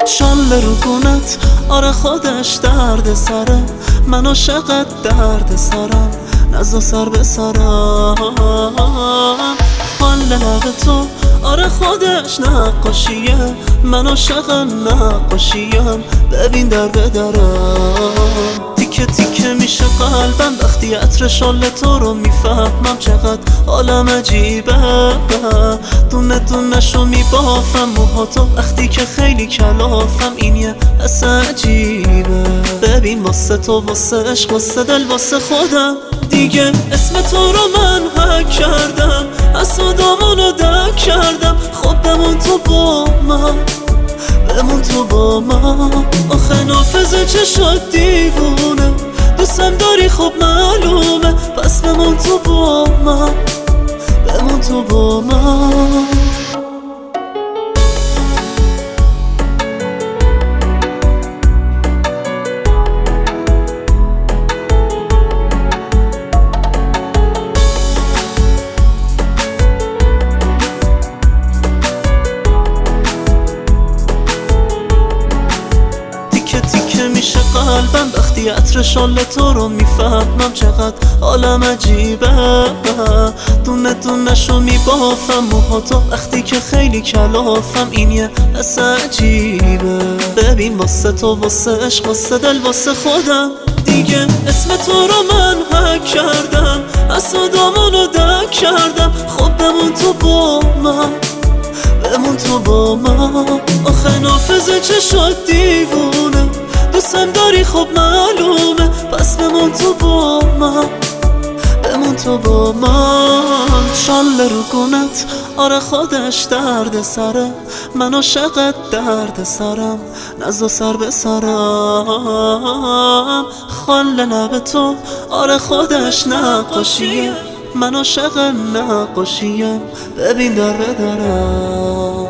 شال رو گونت آره خودش درد سره، من عاشقت درد سرم، نزا سر به سرم. خال لب تو آره خودش نقاشیه، من عاشق نقاشیم، ببین در به درم. تیکه تیکه میشه قلبم وقتی عطر شال تو رو میفهمم، چقدر عالم عجیبه. دونه دونه شو میبافم موهاتو وقتی که خیلی کلافم، این یه حس عجیبه. ببین واسه تو، واسه عشق، واسه دل، واسه خودم دیگه اسم تو رو من حک کردم، اسادامونو دک کردم. خب بمون تو با من، بمون تو با من. آخه نافذه چشات دیوونه، دوستم داری خب معلومه، پس بمون تو با من، بمون تو با من. میشه قلبم وقتی عطر شال تو رو میفهمم، چقدر عالم عجیبه. دونه دونه شو میبافم موهاتو وقتی که خیلی کلافم، این یه حس عجیبه. ببین واسه تو، واسه عشق، واسه دل، واسه خودم دیگه اسم تو رو من حک کردم، اسادامونو دک کردم. خب بمون تو با من، بمون تو با من. آخه نافذه چشات دیوونه، دوستم داری خب معلومه، پس بمون تو با من، بمون تو با من. شال رو گونت آره خودش درد سره، من عاشقت درد سرم، نزا سر به سرم. خال لب تو آره خودش نقاشیه، من عاشق نقاشیم، ببین در به درم.